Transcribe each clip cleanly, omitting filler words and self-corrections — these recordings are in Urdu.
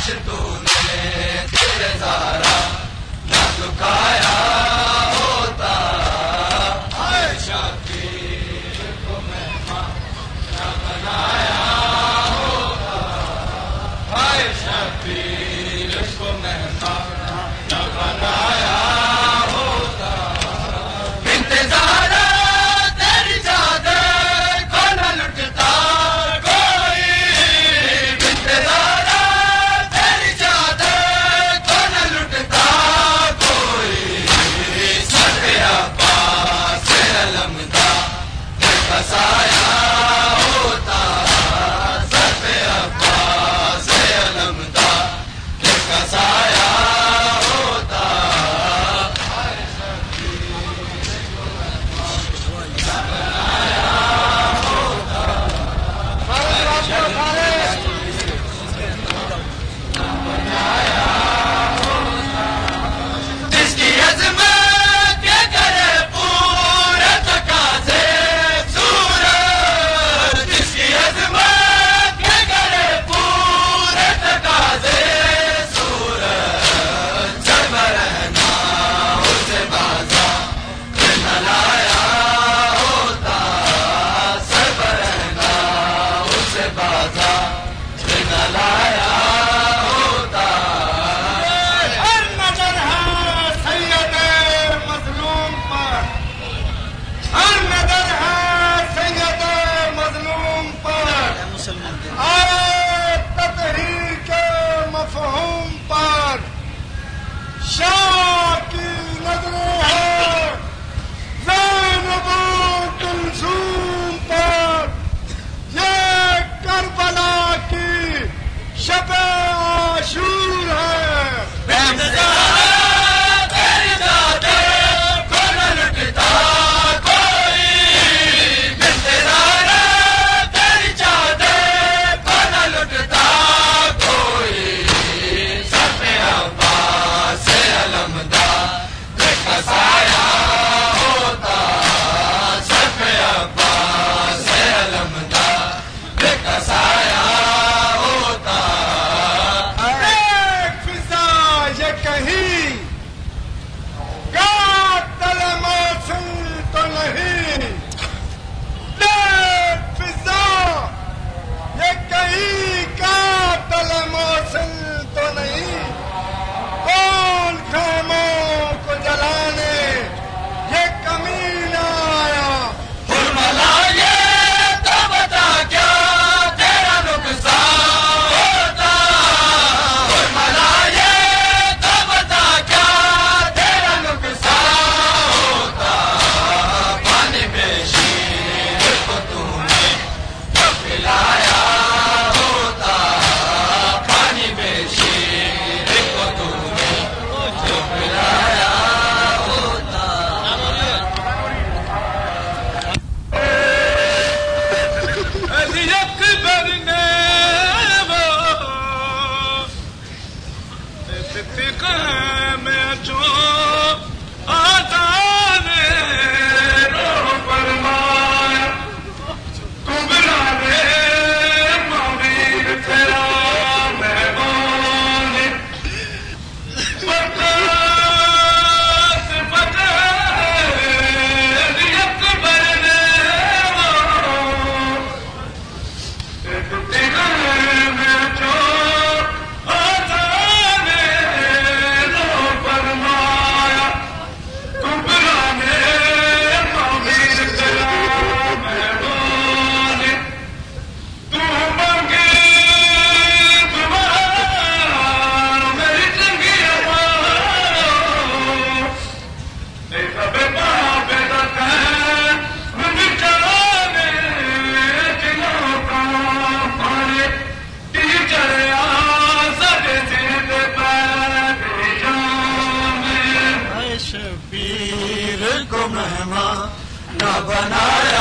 نہ بنایا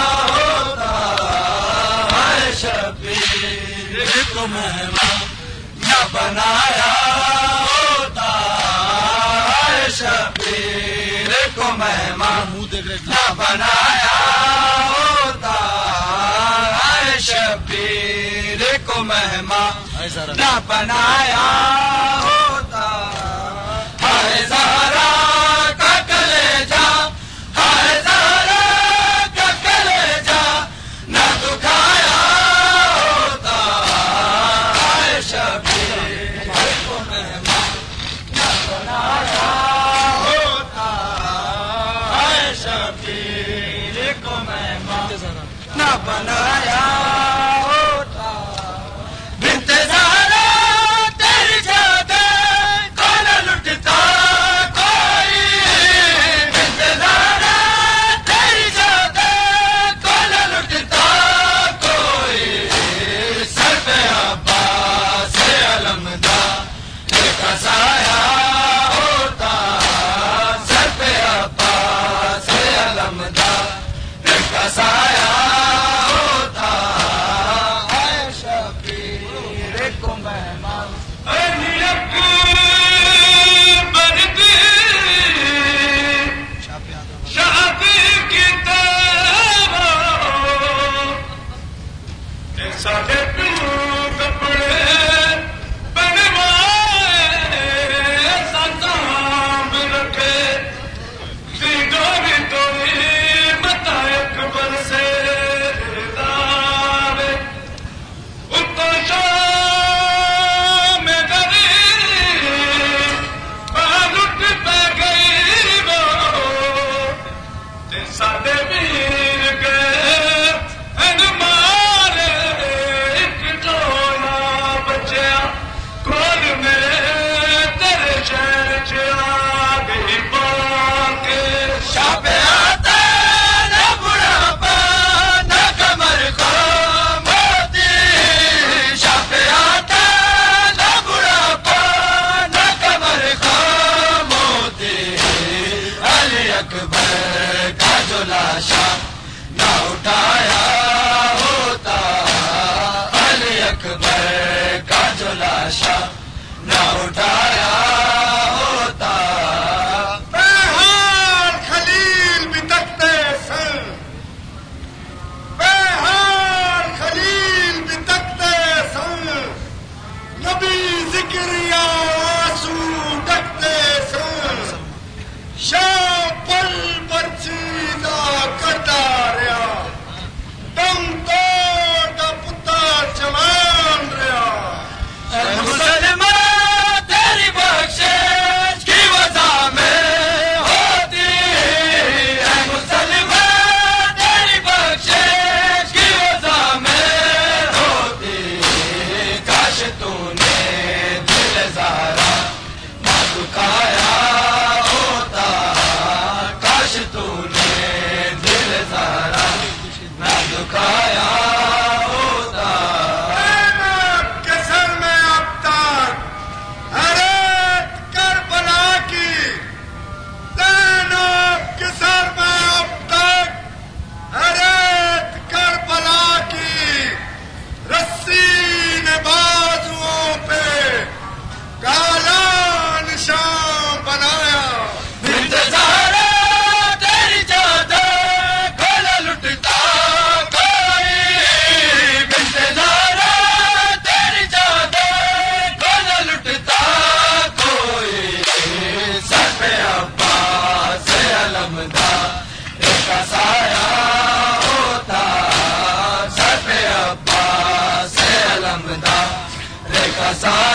ہوتا ہے شبیر کو مہمان نہ بنایا ہوتا ہے شبیر کو مہمان نہ بنایا ہوتا ہے شبیر کو مہمان نہ بنایا ہوتا ہائے زہرا کا کلیجا ہائے زہرا کا کلیجا نہ دکھایا ہوتا ہائے شبیر کو مہمان نہ بنایا ہوتا ہائے شبیر کو مہمان نہ بنایا ہوتا بنت زہرا تیری جادے کون لٹتا کوئی بنت زہرا تیری جادے کون لٹتا کوئی سر پہ عباس علمدار کا سایہ ہوتا سر پہ عباس علمدار کا سایہ نہ اٹھایا ہوتا علی اکبر کا جو لاشا نہ اٹھایا ہوتا بہار خلیل بھی تکتے سر بہار خلیل بھی تکتے سر نبی ذکر یا آنسو ڈکتے سر شاہ پل برچیدہ کرتا رہا دم توڑ پتا جوان رہا مسلمان تیری بخشش کی وجہ میں ہوتی ہے مسلمان تیری بخشش کی وجہ میں ہوتی کاش تو نے دل زہرا نہ دکھایا ہوتا کاش تو نے دل زہرا نہ دکھایا ہوتا زینب کے سر میں اب تک حیرت کربلا کی زینب کے سر میں اب تک حیرت کربلا کی رسی نے بازوؤں پہ کالا نشان بنایا بنت زہرا تیری جادے کون لٹتا کوئی بنت زہرا تیری جادے کون لٹتا کوئی سر پہ عباس علمدار کا سایہ ہوتا سر پہ عباس علمدار کا سایہ